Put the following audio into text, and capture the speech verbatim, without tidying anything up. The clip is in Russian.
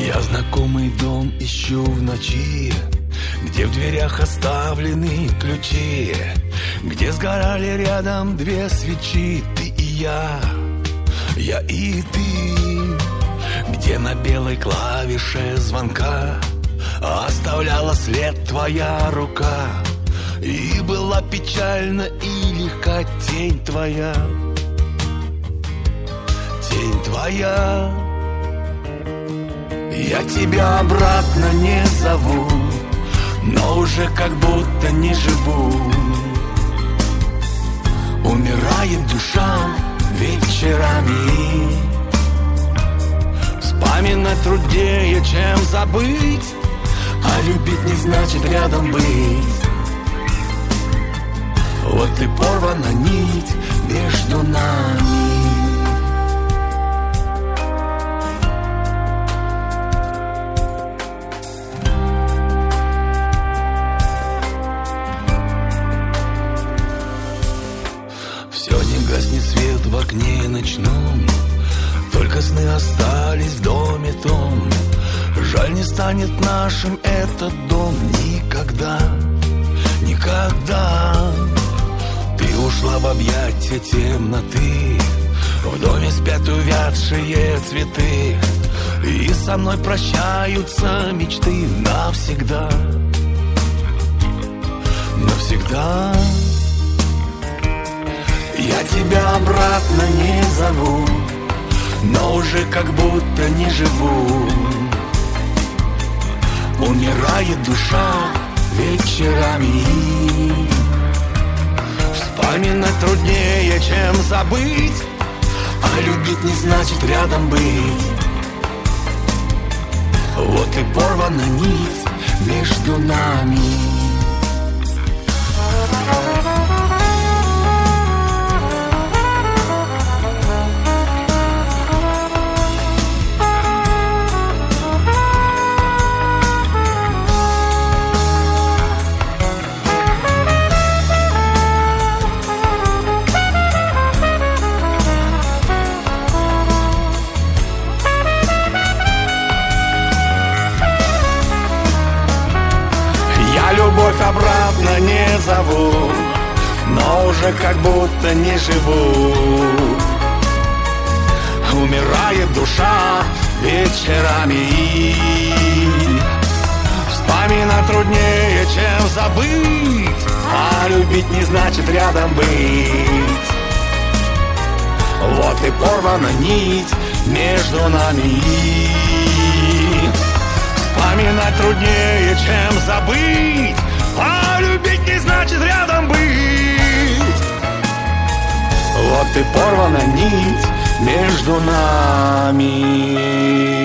Я знакомый дом ищу в ночи, где в дверях оставлены ключи, где сгорали рядом две свечи. Ты и я, я и ты, где на белой клавише звонка оставляла след твоя рука, и была печальна и легка тень твоя, тень твоя. Я тебя обратно не зову, но уже как будто не живу. Умирает душа вечерами, вспоминать труднее, чем забыть, а любить не значит рядом быть. Вот и порвана нить между нами. Гаснет свет в окне ночном, только сны остались в доме том. Жаль, не станет нашим этот дом никогда, никогда. Ты ушла в объятия темноты, в доме спят увядшие цветы, и со мной прощаются мечты навсегда, навсегда. Я тебя обратно не зову, но уже как будто не живу. Умирает душа вечерами, вспоминать труднее, чем забыть, а любить не значит рядом быть. Вот и порвана нить между нами. Любовь обратно не зову, но уже как будто не живу. Умирает душа вечерами, вспоминать труднее, чем забыть, а любить не значит рядом быть. Вот и порвана нить между нами. Вспоминать труднее, чем забыть, а любить не значит рядом быть. Вот и порвана нить между нами.